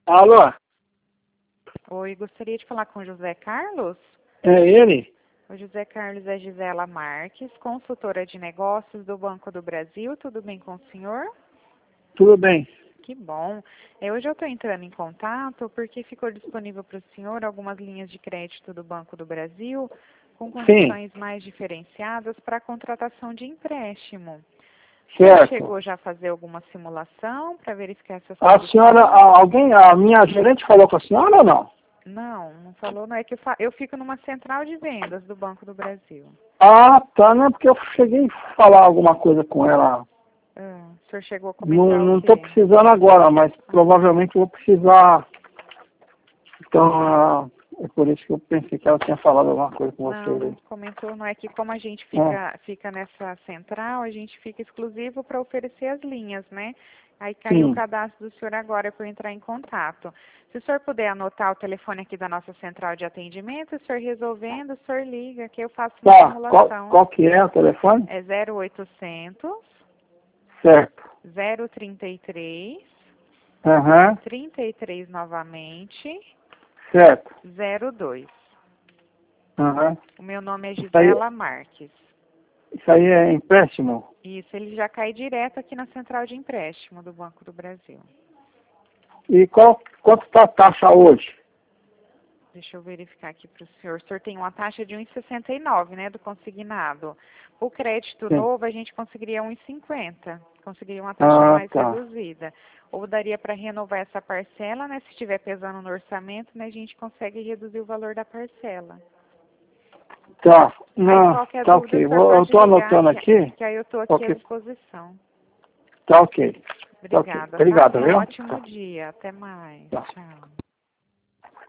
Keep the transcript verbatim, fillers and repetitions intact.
Alô? Oi, gostaria de falar com o José Carlos. É ele? O José Carlos é Gisela Marques, consultora de negócios do Banco do Brasil. Tudo bem com o senhor? Tudo bem. Que bom. É, Hoje eu estou entrando em contato porque ficou disponível para o senhor algumas linhas de crédito do Banco do Brasil com Sim, condições mais diferenciadas para a contratação de empréstimo. O senhor certo. chegou já a fazer alguma simulação para verificar essas A condições? senhora, a- alguém, a minha gerente falou com a senhora ou não? Não, não falou, não. É que eu, fa- eu fico numa central de vendas do Banco do Brasil. Ah, tá, né? Porque eu cheguei a falar alguma coisa com ela. Ah, o senhor chegou a Não, comentar o não tô quê? precisando agora, mas provavelmente vou precisar. Então, ah, é por isso que eu pensei que ela tinha falado alguma coisa com Não, vocês não aí. comentou, não. É que como a gente Ah, fica, fica nessa central, a gente fica exclusivo para oferecer as linhas, né? Aí caiu o sim. cadastro do senhor agora para eu entrar em contato. Se o senhor puder anotar o telefone aqui da nossa central de atendimento, o senhor resolvendo, o senhor liga, que eu faço uma Tá, qual, simulação. qual que é o telefone? É zero oitocentos, Certo. zero trinta e três, Aham, trinta e três novamente, certo. zero dois. Aham. O meu nome é Isso aí, Gisela Marques. isso aí é empréstimo? Isso, ele já cai direto aqui na central de empréstimo do Banco do Brasil. E qual, quanto está a taxa hoje? Deixa eu verificar aqui para o senhor. O senhor tem uma taxa de um vírgula sessenta e nove, né, do consignado. O crédito Sim. novo, a gente conseguiria um vírgula cinquenta. Conseguiria uma taxa Ah, mais tá. reduzida. Ou daria para renovar essa parcela, né, se estiver pesando no orçamento, né, a gente consegue reduzir o valor da parcela. Tá. Aí Não, qualquer tá dúvida, o ok. senhor Vou, eu pode tô ligar, anotando que, aqui. que aí eu estou aqui à Ok. disposição. Tá ok. Tá ok. Obrigada, tá? Obrigado, Tenha um viu? ótimo Tá. dia. Até mais. Tá. Tchau.